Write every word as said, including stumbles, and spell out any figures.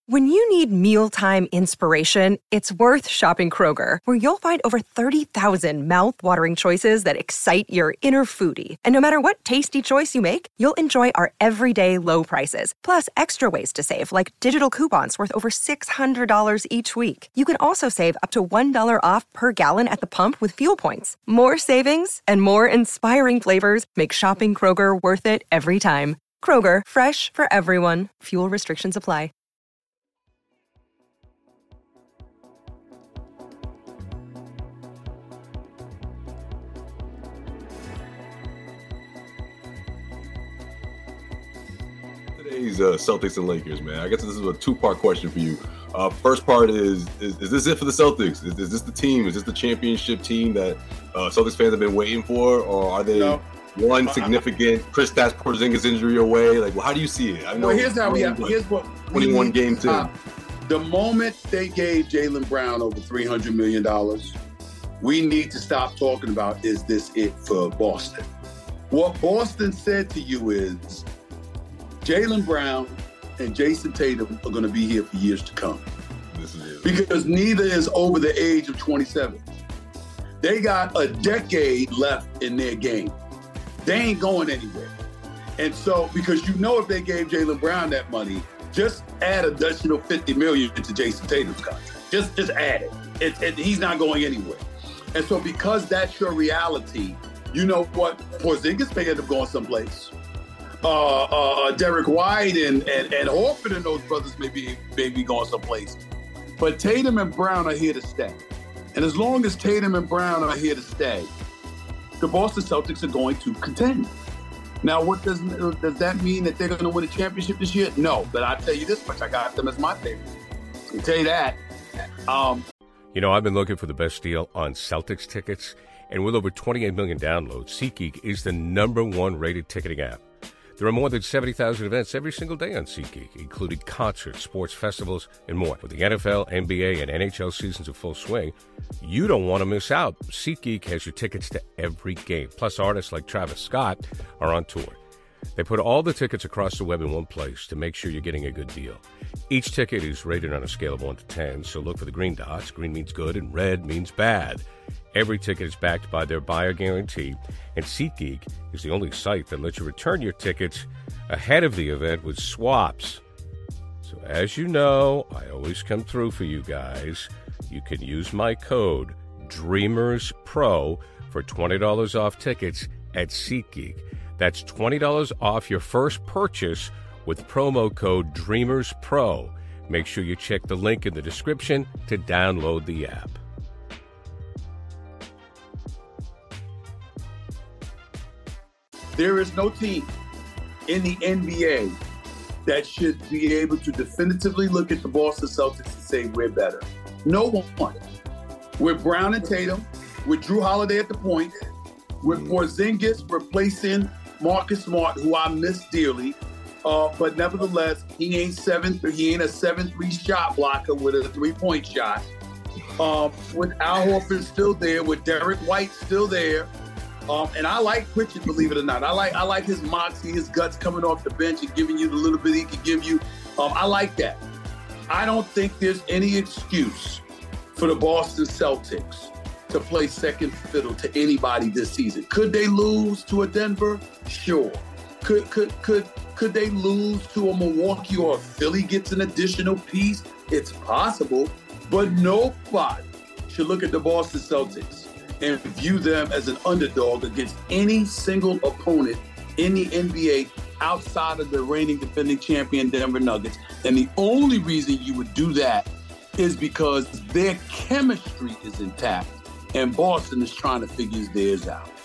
When you need mealtime inspiration, it's worth shopping Kroger, where you'll find over thirty thousand mouth-watering choices that excite your inner foodie. And no matter what tasty choice you make, you'll enjoy our everyday low prices, plus extra ways to save, like digital coupons worth over six hundred dollars each week. You can also save up to one dollar off per gallon at the pump with fuel points. More savings and more inspiring flavors make shopping Kroger worth it every time. Kroger, fresh for everyone. Fuel restrictions apply. Today's uh, Celtics and Lakers, man. I guess this is a two-part question for you. Uh, first part is, is, is this it for the Celtics? Is, is this the team? Is this the championship team that uh, Celtics fans have been waiting for? Or are they no. one significant Kristaps Porzingis injury away? Like, well, how do you see it? I know well, here's how we have, here's what twenty-one game two. Uh, the moment they gave Jaylen Brown over three hundred million dollars, we need to stop talking about, is this it for Boston? What Boston said to you is, Jaylen Brown and Jason Tatum are going to be here for years to come. This is it. Because neither is over the age of twenty-seven. They got a decade left in their game. They ain't going anywhere. And so, because you know if they gave Jaylen Brown that money, just add an additional fifty million dollars to Jason Tatum's contract. Just, just add it. It, it. He's not going anywhere. And so because that's your reality, you know what? Porzingis may end up going someplace. Uh, uh, Derek White and, and, and Horford and those brothers may be, may be going someplace. But Tatum and Brown are here to stay. And as long as Tatum and Brown are here to stay, the Boston Celtics are going to contend. Now, what does does that mean that they're going to win a championship this year? No, but I'll tell you this much. I got them as my favorite. I'll tell you that. Um, you know, I've been looking for the best deal on Celtics tickets. And with over twenty-eight million downloads, SeatGeek is the number one rated ticketing app. There are more than seventy thousand events every single day on SeatGeek, including concerts, sports festivals, and more. With the N F L, N B A, and N H L seasons in full swing, you don't want to miss out. SeatGeek has your tickets to every game. Plus, artists like Travis Scott are on tour. They put all the tickets across the web in one place to make sure you're getting a good deal. Each ticket is rated on a scale of one to ten, so look for the green dots. Green means good, and red means bad. Every ticket is backed by their buyer guarantee, and SeatGeek is the only site that lets you return your tickets ahead of the event with swaps. So as you know, I always come through for you guys. You can use my code DREAMERSPRO for twenty dollars off tickets at SeatGeek. That's twenty dollars off your first purchase with promo code DREAMERSPRO. Make sure you check the link in the description to download the app. There is no team in the N B A that should be able to definitively look at the Boston Celtics and say we're better. No one. With Brown and Tatum, with Drew Holiday at the point, with Porzingis replacing Marcus Smart, who I miss dearly, uh, but nevertheless, he ain't seven. He ain't a seven three shot blocker with a three-point shot. Um, with Al Horford still there, with Derek White still there. Um, and I like Pritchard, believe it or not. I like I like his moxie, his guts coming off the bench and giving you the little bit he can give you. Um, I like that. I don't think there's any excuse for the Boston Celtics to play second fiddle to anybody this season. Could they lose to a Denver? Sure. Could could could could they lose to a Milwaukee or a Philly gets an additional piece? It's possible, but nobody should look at the Boston Celtics and view them as an underdog against any single opponent in the N B A outside of the reigning defending champion Denver Nuggets. And the only reason you would do that is because their chemistry is intact and Boston is trying to figure theirs out.